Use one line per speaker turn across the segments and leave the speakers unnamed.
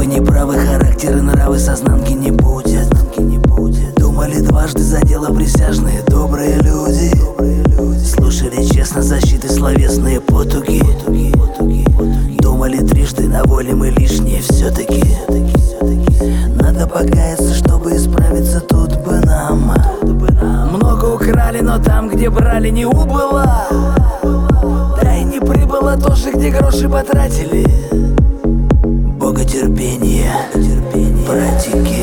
неправы, характер и нравы сознанки не будет. Думали дважды, за дело присяжные добрые люди. Слушали честно защиты словесные потуги. Думали трижды, на воле мы лишние все-таки. Надо покаяться, чтобы исправиться, тут бы нам. Много украли, но там, где брали, не убыло. Да и не прибыло тоже, где гроши потратили. Боготерпение, братики.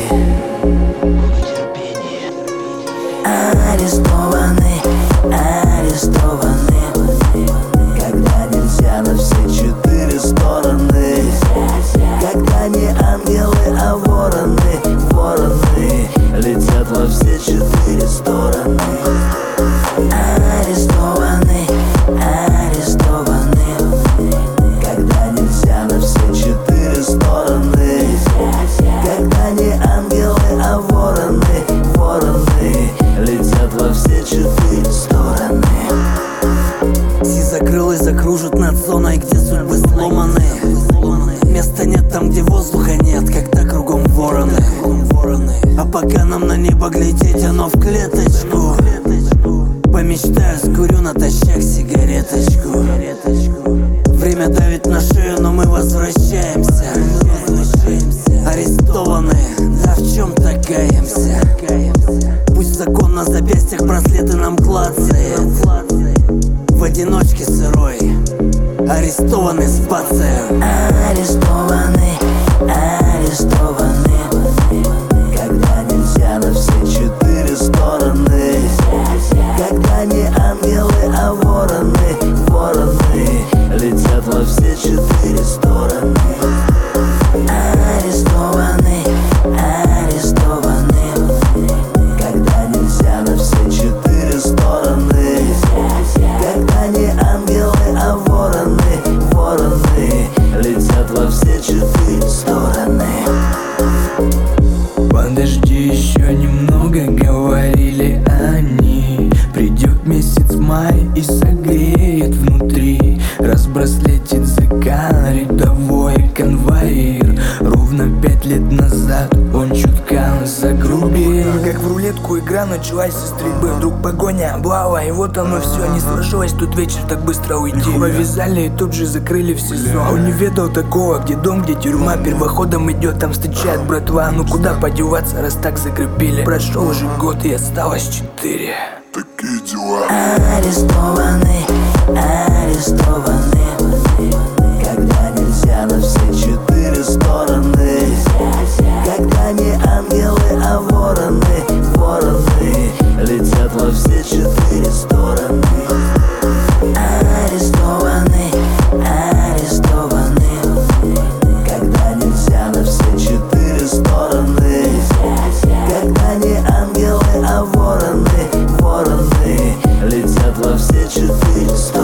Арестованы, арестованы, когда нельзя на все четыре стороны. Когда не ангелы, а вороны, вороны летят во все четыре стороны. Арестованы, арестованы, когда нельзя на все четыре стороны. Когда не ангелы, а вороны, вороны летят во все четыре стороны. Си закрылась, закружит над зоной, где судьбы сломаны. Места нет там, где воздуха нет, когда кругом вороны. А пока нам на небо глядеть, оно в клеточку. Помечтаю, скурю натощак сигареточку. Время давит на шею, но мы возвращаемся. Арестованы, да в чем-то каемся. Пусть закон на запястьях браслеты нам клацает. В одиночке сырой, арестованы с пацией. Арестованы, арестованы, когда нельзя на все четыре стороны. Когда не ангелы, а вороны, вороны летят во все четыре стороны. Арестованы, арестованы, когда нельзя на все четыре стороны. Когда не ангелы, а вороны, вороны летят во все четыре стороны. Подожди еще немного, говорили они. Придет месяц май и согреет внутри. Разбраслетит закан, рядовой конвоир. Ровно 5 лет назад он чутка загрубил.
Как в рулетку игра началась со стрельбы. Вдруг погоня, облава, и вот оно все. Не сложилось тут вечер так быстро уйти. Повязали и тут же закрыли в СИЗО. Он не ведал такого, где дом, где тюрьма. Первоходом идет, там встречает братва. Ну куда подеваться, раз так закрепили. Прошел уже год и осталось 4.
Такие дела.
Арестованы, арестованы, когда нельзя на все четыре стороны. Когда не ангелы, а вороны, вороны летят во все четыре стороны. Арестованы, арестованы, когда нельзя на все четыре стороны. Когда не ангелы, а вороны, вороны летят во все четыре стороны.